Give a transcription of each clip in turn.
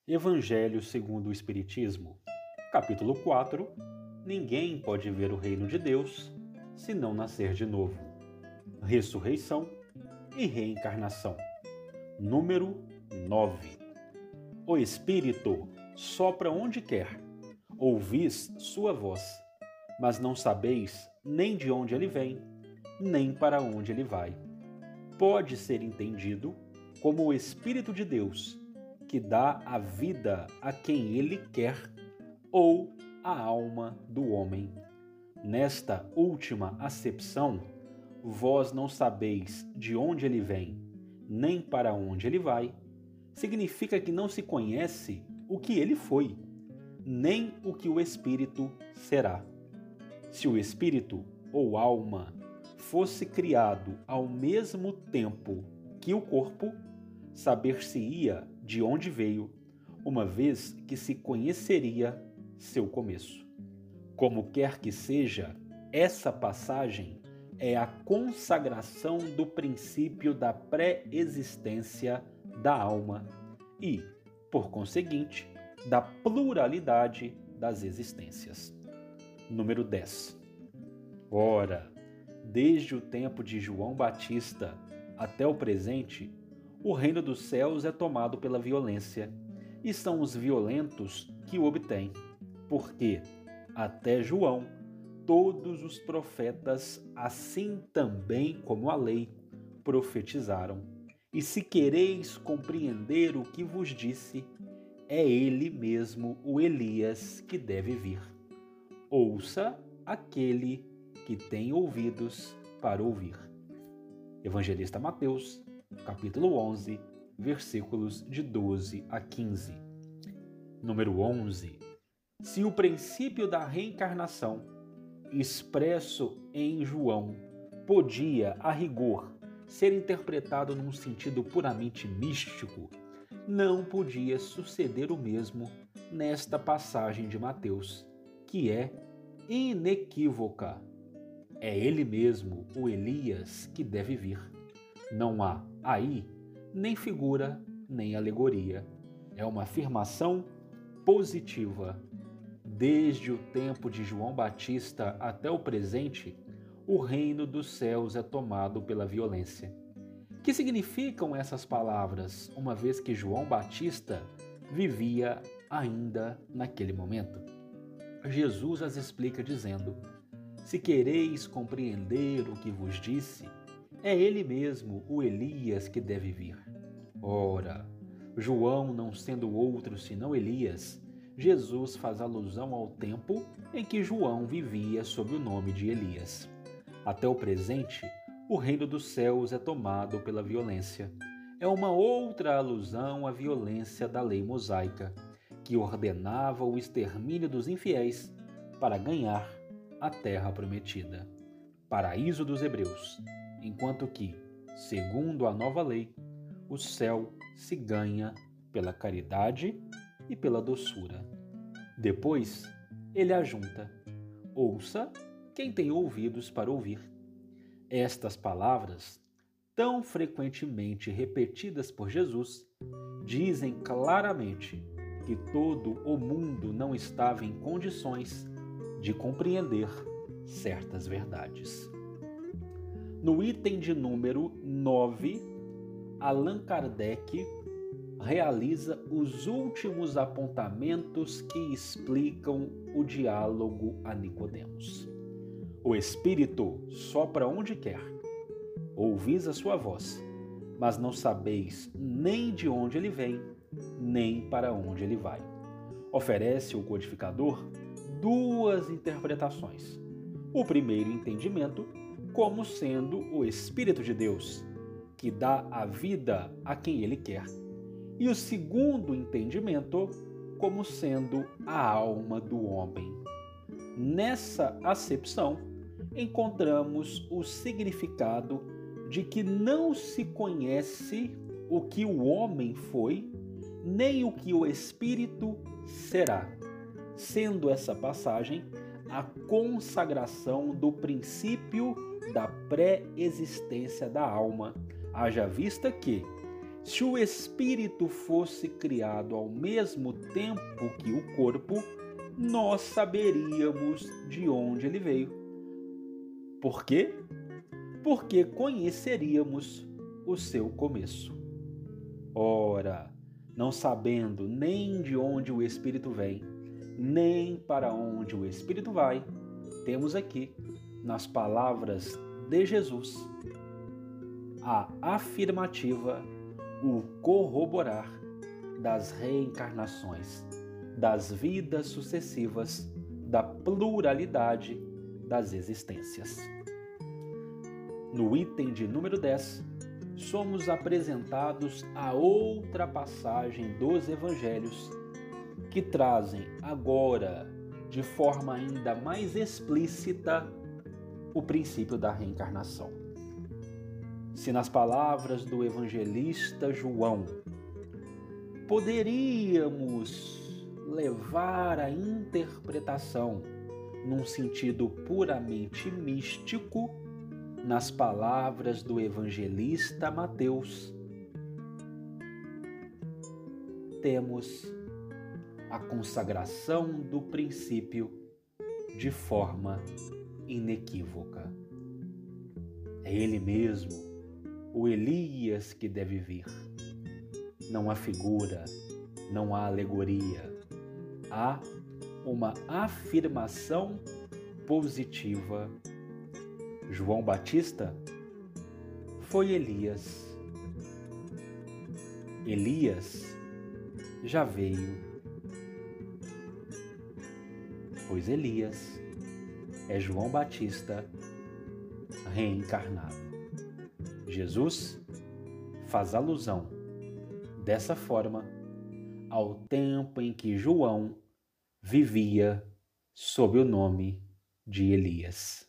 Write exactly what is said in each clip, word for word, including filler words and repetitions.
Evangelho segundo o Espiritismo, capítulo quatro. Ninguém pode ver o reino de Deus se não nascer de novo. Ressurreição e reencarnação. Número nove. O Espírito sopra onde quer. Ouvis sua voz, mas não sabeis nem de onde ele vem, nem para onde ele vai. Pode ser entendido como o Espírito de Deus, que dá a vida a quem ele quer, ou a alma do homem. Nesta última acepção, vós não sabeis de onde ele vem, nem para onde ele vai, significa que não se conhece o que ele foi, nem o que o Espírito será. Se o Espírito ou alma fosse criado ao mesmo tempo que o corpo, saber-se-ia de onde veio, uma vez que se conheceria seu começo. Como quer que seja, essa passagem é a consagração do princípio da pré-existência da alma e, por conseguinte, da pluralidade das existências. Número dez. Ora, desde o tempo de João Batista até o presente, o reino dos céus é tomado pela violência, e são os violentos que o obtêm, porque, até João, todos os profetas, assim também como a lei, profetizaram. E se quereis compreender o que vos disse, é ele mesmo o Elias que deve vir. Ouça aquele que tem ouvidos para ouvir. Evangelista Mateus, capítulo onze, versículos de doze a quinze. Número onze. Se o princípio da reencarnação, expresso em João, podia, a rigor, ser interpretado num sentido puramente místico, não podia suceder o mesmo nesta passagem de Mateus, que é inequívoca. É ele mesmo, o Elias, que deve vir. Não há aí nem figura, nem alegoria. É uma afirmação positiva. Desde o tempo de João Batista até o presente, o reino dos céus é tomado pela violência. Que significam essas palavras, uma vez que João Batista vivia ainda naquele momento? Jesus as explica dizendo: se quereis compreender o que vos disse, é ele mesmo, o Elias, que deve vir. Ora, João não sendo outro senão Elias, Jesus faz alusão ao tempo em que João vivia sob o nome de Elias. Até o presente, o reino dos céus é tomado pela violência. É uma outra alusão à violência da lei mosaica, que ordenava o extermínio dos infiéis para ganhar a terra prometida, paraíso dos hebreus, enquanto que, segundo a nova lei, o céu se ganha pela caridade e pela doçura. Depois, ele ajunta: ouça quem tem ouvidos para ouvir. Estas palavras, tão frequentemente repetidas por Jesus, dizem claramente que todo o mundo não estava em condições de compreender certas verdades. No item de número nove, Allan Kardec realiza os últimos apontamentos que explicam o diálogo a Nicodemos. O Espírito sopra onde quer. Ouvis a sua voz, mas não sabeis nem de onde ele vem, nem para onde ele vai. Oferece o codificador duas interpretações. O primeiro entendimento como sendo o Espírito de Deus, que dá a vida a quem ele quer. E o segundo entendimento como sendo a alma do homem. Nessa acepção, encontramos o significado de que não se conhece o que o homem foi, nem o que o Espírito será, sendo essa passagem a consagração do princípio da pré-existência da alma, haja vista que, Se o espírito fosse criado ao mesmo tempo que o corpo, nós saberíamos de onde ele veio. Por quê? Porque conheceríamos o seu começo. Ora, não sabendo nem de onde o espírito vem, nem para onde o espírito vai, temos aqui, nas palavras de Jesus, a afirmativa, o corroborar das reencarnações, das vidas sucessivas, da pluralidade das existências. No item de número dez, somos apresentados a outra passagem dos Evangelhos que trazem agora, de forma ainda mais explícita, o princípio da reencarnação. Se nas palavras do evangelista João poderíamos levar a interpretação num sentido puramente místico, nas palavras do evangelista Mateus, temos a consagração do princípio de forma inequívoca. É ele mesmo, o Elias, que deve vir. Não há figura, não há alegoria. Há uma afirmação positiva. João Batista foi Elias. Elias já veio, pois Elias é João Batista reencarnado. Jesus faz alusão, dessa forma, ao tempo em que João vivia sob o nome de Elias,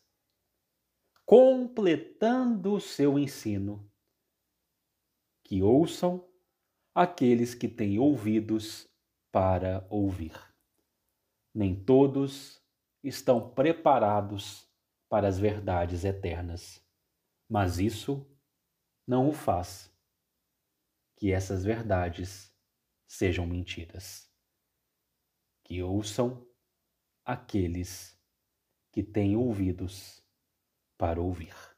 completando o seu ensino. Que ouçam aqueles que têm ouvidos para ouvir. Nem todos estão preparados para as verdades eternas, mas isso não o faz que essas verdades sejam mentiras. Que ouçam aqueles que têm ouvidos para ouvir.